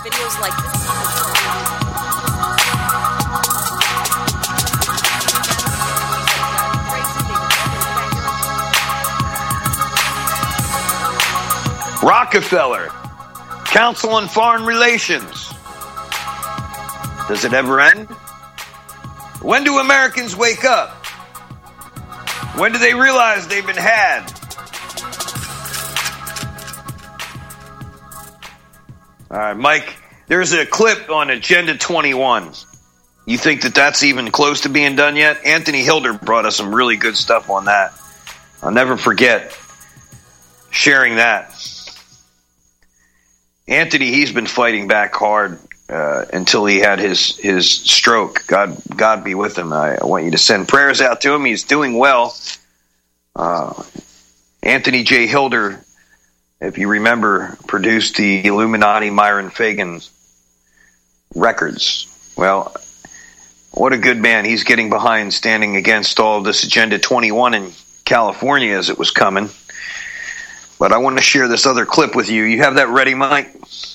Rockefeller, Council on Foreign Relations. Does it ever end? When do Americans wake up? When do they realize they've been had? All right, Mike, there's a clip on Agenda twenty-one. You think that that's even close to being done yet? Anthony Hilder brought us some really good stuff on that. I'll never forget sharing that. Anthony, he's been fighting back hard uh, until he had his his stroke. God, God be with him. I, I want you to send prayers out to him. He's doing well. Uh, Anthony J. Hilder, if you remember, produced the Illuminati Myron Fagan records. Well, what a good man. He's getting behind standing against all this Agenda twenty-one in California as it was coming. But I want to share this other clip with you. You have that ready, Mike?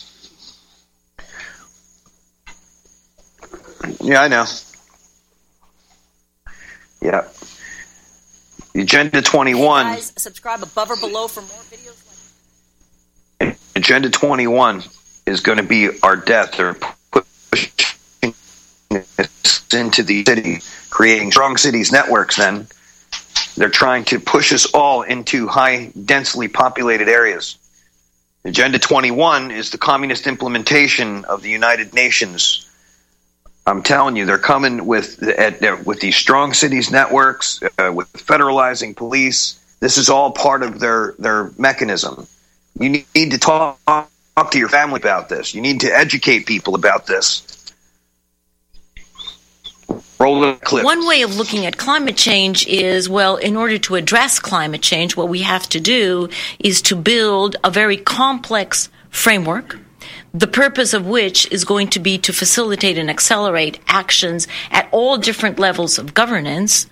Yeah, I know. Yeah. Agenda twenty-one. Guys, subscribe above or below for more videos like Agenda twenty-one is going to be our death. They're pushing us into the city, creating strong cities networks then. They're trying to push us all into high, densely populated areas. Agenda twenty-one is the communist implementation of the United Nations. I'm telling you, they're coming with at, with these strong cities networks, uh, with federalizing police. This is all part of their, their mechanism. You need to talk, talk to your family about this. You need to educate people about this. Roll the clip. One way of looking at climate change is, well, in order to address climate change, what we have to do is to build a very complex framework, the purpose of which is going to be to facilitate and accelerate actions at all different levels of governance.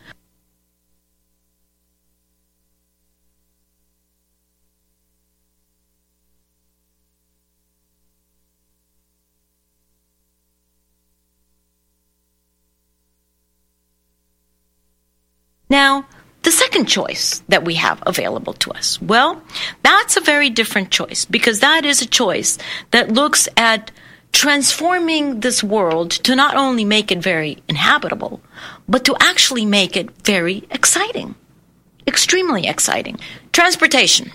Now, the second choice that we have available to us, well, that's a very different choice, because that is a choice that looks at transforming this world to not only make it very inhabitable, but to actually make it very exciting. extremely exciting. Transportation.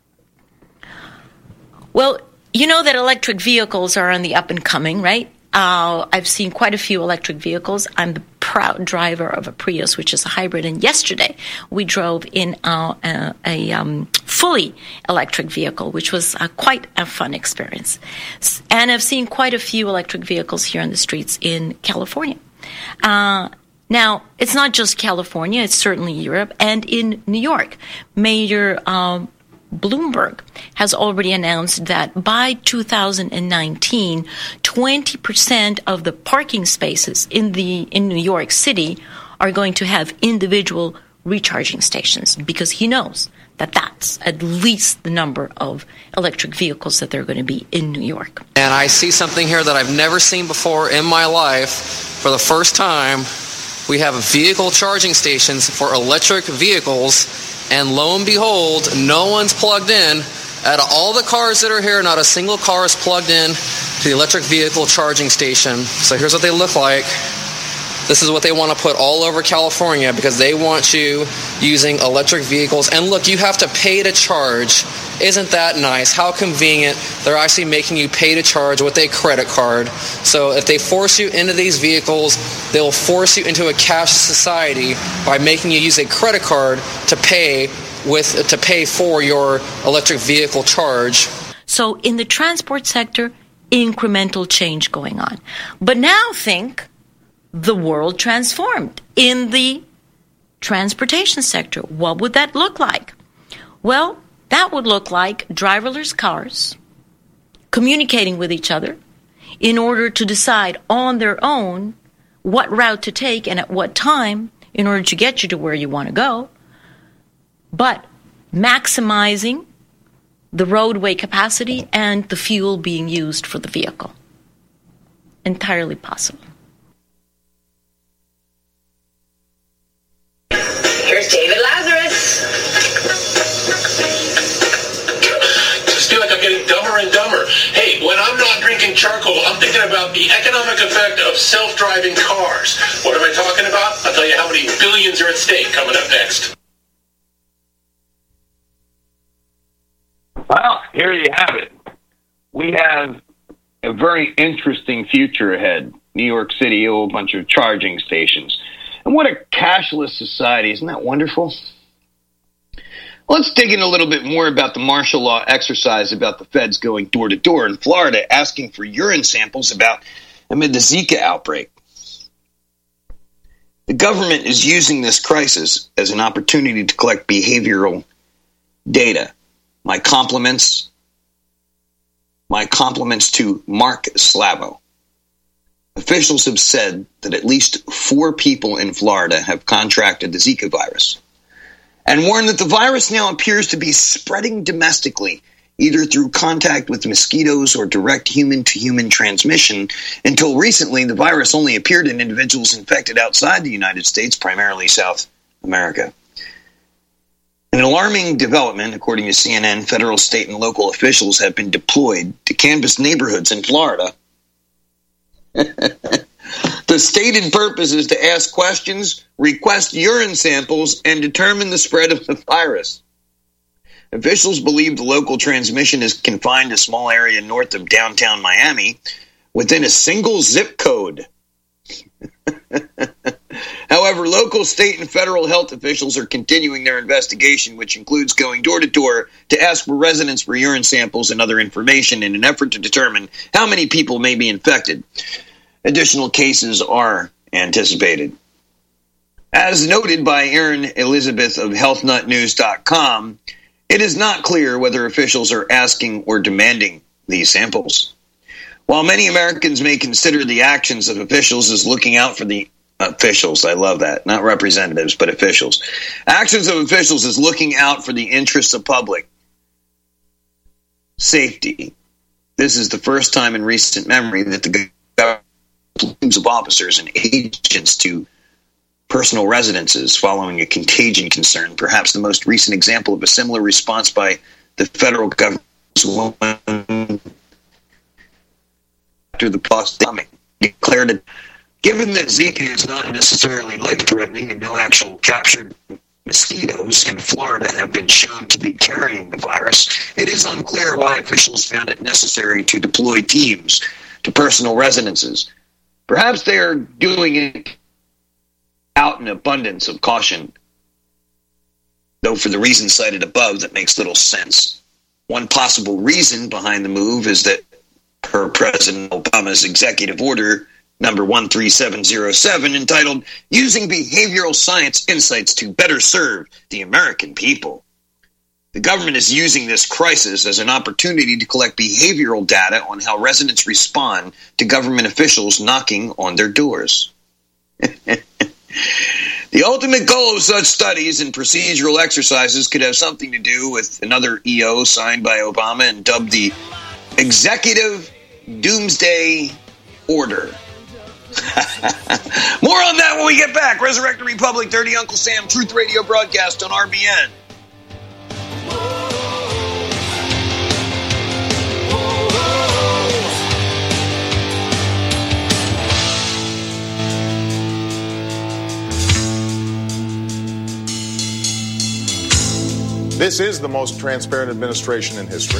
Well, you know that electric vehicles are on the up and coming, right? Uh, I've seen quite a few electric vehicles. I'm the proud driver of a Prius, which is a hybrid. And yesterday we drove in uh, a, a um, fully electric vehicle, which was uh, quite a fun experience. And I've seen quite a few electric vehicles here on the streets in California. Uh, now, it's not just California, it's certainly Europe. And in New York, Mayor um, Bloomberg has already announced that by two thousand nineteen, twenty percent of the parking spaces in the in New York City are going to have individual recharging stations, because he knows that that's at least the number of electric vehicles that there are going to be in New York. And I see something here that I've never seen before in my life. For the first time, we have vehicle charging stations for electric vehicles. And lo and behold, no one's plugged in. Out of all the cars that are here, not a single car is plugged in to the electric vehicle charging station. So here's what they look like. This is what they want to put all over California, because they want you using electric vehicles. And look, you have to pay to charge. Isn't that nice? How convenient. They're actually making you pay to charge with a credit card. So if they force you into these vehicles, they'll force you into a cash society by making you use a credit card to pay with to pay for your electric vehicle charge. So in the transport sector, incremental change going on. But now think the world transformed in the transportation sector. What would that look like? Well, that would look like driverless cars communicating with each other in order to decide on their own what route to take and at what time in order to get you to where you want to go, but maximizing the roadway capacity and the fuel being used for the vehicle. Entirely possible. Here's David Lazarus. I feel like I'm getting dumber and dumber. Hey, when I'm not drinking charcoal, I'm thinking about the economic effect of self-driving cars. What am I talking about? I'll tell you how many billions are at stake coming up next. Well, here you have it. We have a very interesting future ahead. New York City, a whole bunch of charging stations. And what a cashless society. Isn't that wonderful? Let's dig in a little bit more about the martial law exercise about the feds going door to door in Florida asking for urine samples about amid the Zika outbreak. The government is using this crisis as an opportunity to collect behavioral data. My compliments, my compliments to Mark Slavo. Officials have said that at least four people in Florida have contracted the Zika virus, and warned that the virus now appears to be spreading domestically, either through contact with mosquitoes or direct human-to-human transmission. Until recently, the virus only appeared in individuals infected outside the United States, primarily South America. An alarming development, according to C N N, federal, state, and local officials have been deployed to canvass neighborhoods in Florida. The stated purpose is to ask questions, request urine samples, and determine the spread of the virus. Officials believe the local transmission is confined to a small area north of downtown Miami within a single zip code. However, local, state, and federal health officials are continuing their investigation, which includes going door to door to ask for residents for urine samples and other information in an effort to determine how many people may be infected. Additional cases are anticipated. As noted by Erin Elizabeth of health nut news dot com, it is not clear whether officials are asking or demanding these samples. While many Americans may consider the actions of officials as looking out for the officials, I love that, not representatives, but officials. Actions of officials as looking out for the interests of public safety. This is the first time in recent memory that the government of officers and agents to personal residences following a contagion concern. Perhaps the most recent example of a similar response by the federal government after the pandemic declared it. Given that Zika is not necessarily life-threatening and no actual captured mosquitoes in Florida have been shown to be carrying the virus, it is unclear why officials found it necessary to deploy teams to personal residences. Perhaps they are doing it out in abundance of caution, though for the reasons cited above, that makes little sense. One possible reason behind the move is that, per President Obama's executive order number one three seven zero seven, entitled Using Behavioral Science Insights to Better Serve the American People, the government is using this crisis as an opportunity to collect behavioral data on how residents respond to government officials knocking on their doors. The ultimate goal of such studies and procedural exercises could have something to do with another E O signed by Obama and dubbed the Executive Doomsday Order. More on that when we get back. Resurrect the Republic, Dirty Uncle Sam, Truth Radio broadcast on R B N. This is the most transparent administration in history.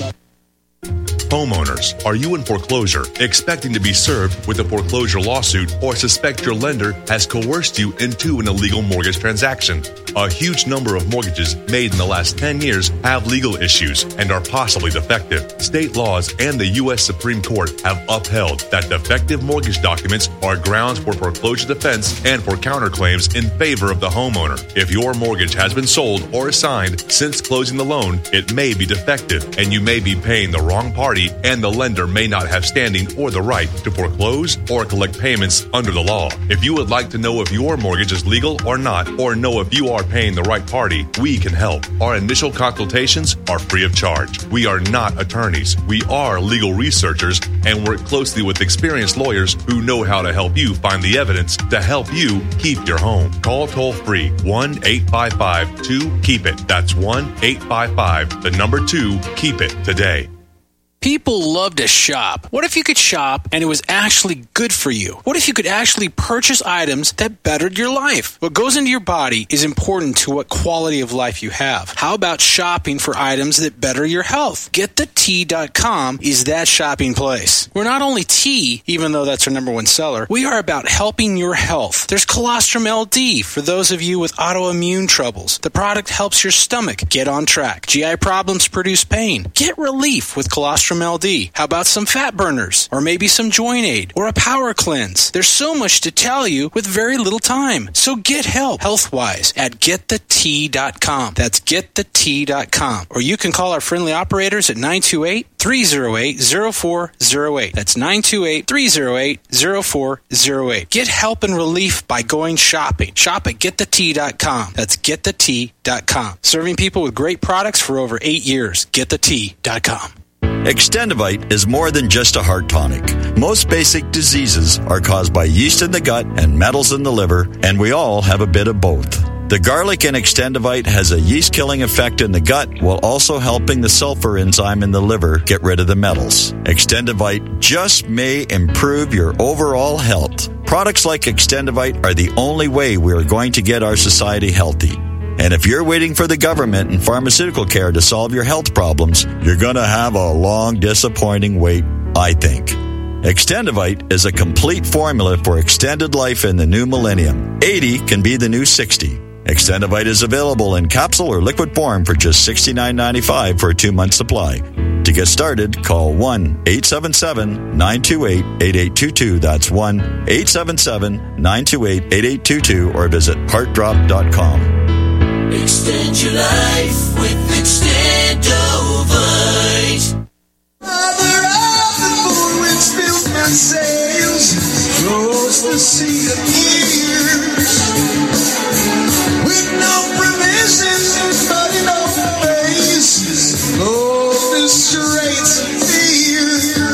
Homeowners, are you in foreclosure, expecting to be served with a foreclosure lawsuit, or suspect your lender has coerced you into an illegal mortgage transaction? A huge number of mortgages made in the last ten years have legal issues and are possibly defective. State laws and the U S Supreme Court have upheld that defective mortgage documents are grounds for foreclosure defense and for counterclaims in favor of the homeowner. If your mortgage has been sold or assigned since closing the loan, it may be defective and you may be paying the wrong party, and the lender may not have standing or the right to foreclose or collect payments under the law. If you would like to know if your mortgage is legal or not, or know if you are paying the right party, we can help. Our initial consultations are free of charge. We are not attorneys. We are legal researchers and work closely with experienced lawyers who know how to help you find the evidence to help you keep your home. Call toll free one eight five five two keep it. That's one eight five five, the number two, keep it today. People love to shop. What if you could shop and it was actually good for you? What if you could actually purchase items that bettered your life? What goes into your body is important to what quality of life you have. How about shopping for items that better your health? Get the tea dot com is that shopping place. We're not only tea, even though that's our number one seller, we are about helping your health. There's Colostrum L D for those of you with autoimmune troubles. The product helps your stomach get on track. G I problems produce pain. Get relief with Colostrum L D. How about some fat burners? Or maybe some joint aid? Or a power cleanse? There's so much to tell you with very little time. So get help health-wise at get the tea dot com. That's get the tea dot com. Or you can call our friendly operators at nine two eight, three oh eight, oh four oh eight. That's nine two eight, three oh eight, oh four oh eight. Get help and relief by going shopping. Shop at get the tea dot com. That's get the tea dot com. Serving people with great products for over eight years. get the tea dot com. Extendivite is more than just a heart tonic. Most basic diseases are caused by yeast in the gut and metals in the liver, and we all have a bit of both. The garlic in Extendivite has a yeast-killing effect in the gut while also helping the sulfur enzyme in the liver get rid of the metals. Extendivite just may improve your overall health. Products like Extendivite are the only way we are going to get our society healthy. And if you're waiting for the government and pharmaceutical care to solve your health problems, you're going to have a long, disappointing wait, I think. Extendivite is a complete formula for extended life in the new millennium. eighty can be the new sixty. Extendivite is available in capsule or liquid form for just sixty-nine ninety-five for a two-month supply. To get started, call one eight seven seven, nine two eight, eight eight two two. That's one eight seven seven, nine two eight, eight eight two two or visit heart drop dot com. Extend your life with Extendovite. Mother of the moon, which fills my sails, flows the sea of years. With no provision, but in open face, flows the straits of fear.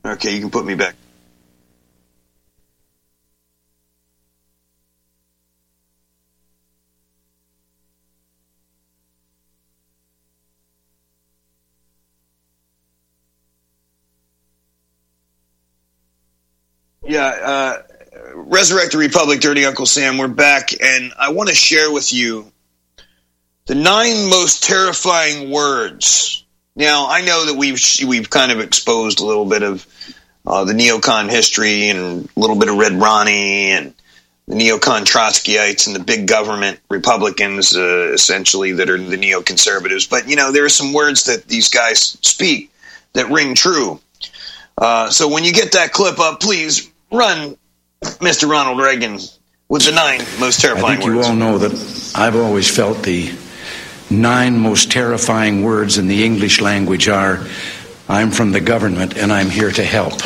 Okay, you can put me back. Yeah, uh, Resurrect the Republic, Dirty Uncle Sam, we're back, and I want to share with you the nine most terrifying words. Now, I know that we've we've kind of exposed a little bit of uh, the neocon history and a little bit of Red Ronnie and the neocon Trotskyites and the big government Republicans, uh, essentially, that are the neoconservatives. But, you know, there are some words that these guys speak that ring true. Uh, so when you get that clip up, please run Mister Ronald Reagan with the nine most terrifying words. I think you all know that I've always felt the nine most terrifying words in the English language are, I'm from the government and I'm here to help.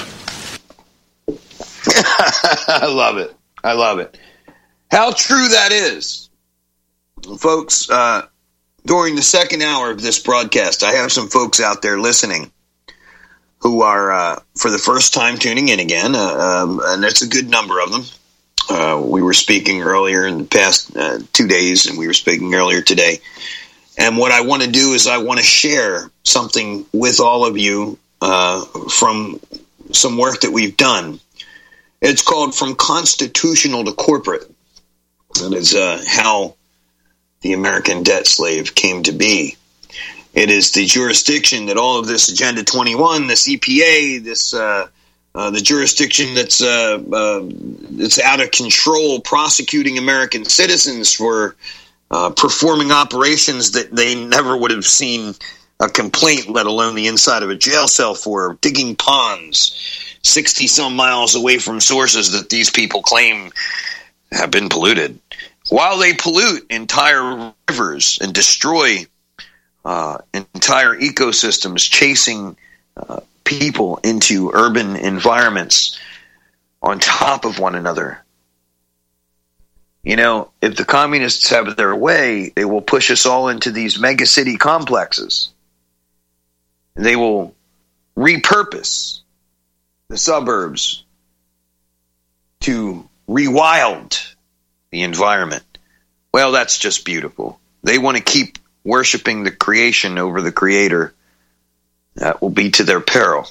I love it. I love it. How true that is. Folks, uh, during the second hour of this broadcast, I have some folks out there listening who are, uh, for the first time, tuning in again, uh, um, and it's a good number of them. Uh, we were speaking earlier in the past uh, two days, and we were speaking earlier today. And what I want to do is I want to share something with all of you uh, from some work that we've done. It's called From Constitutional to Corporate. That is uh, how the American debt slave came to be. It is the jurisdiction that all of this Agenda twenty-one, this E P A, this uh, uh, the jurisdiction that's uh, uh, that's out of control, prosecuting American citizens for uh, performing operations that they never would have seen a complaint, let alone the inside of a jail cell for, digging ponds sixty some miles away from sources that these people claim have been polluted, while they pollute entire rivers and destroy Uh, entire ecosystems, chasing uh, people into urban environments on top of one another. You know, if the communists have their way, they will push us all into these mega city complexes. They will repurpose the suburbs to rewild the environment. Well, that's just beautiful. They want to keep worshiping the creation over the creator. That will be to their peril.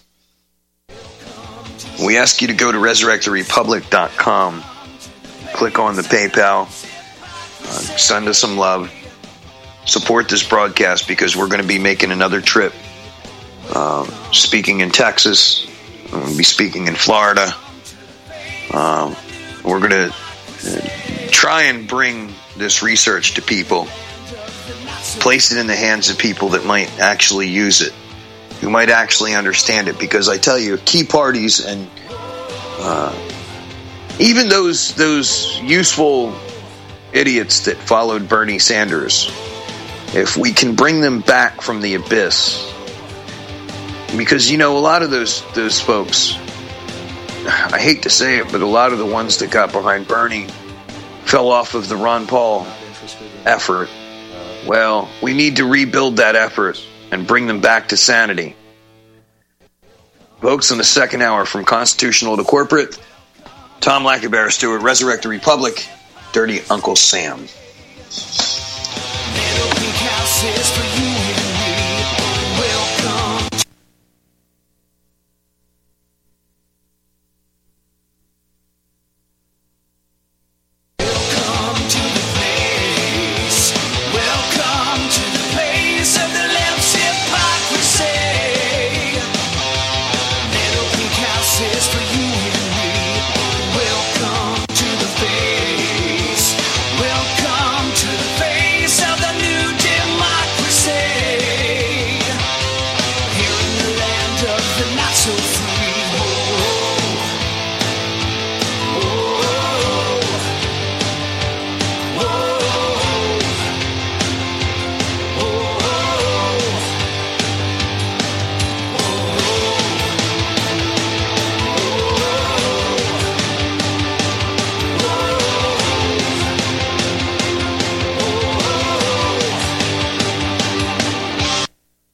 We ask you to go to resurrect the republic dot com, click on the PayPal, uh, send us some love, support this broadcast, because we're going to be making another trip, uh, speaking in Texas, we're going to be speaking in Florida. Uh, we're going to try and bring this research to people, place it in the hands of people that might actually use it, who might actually understand it. Because I tell you, key parties and uh, even those those useful idiots that followed Bernie Sanders, if we can bring them back from the abyss, because, you know, a lot of those those folks, I hate to say it, but a lot of the ones that got behind Bernie fell off of the Ron Paul effort. Well, we need to rebuild that effort and bring them back to sanity. Folks, in the second hour, From Constitutional to Corporate, Tom Lackabara Stewart, Resurrect the Republic, Dirty Uncle Sam.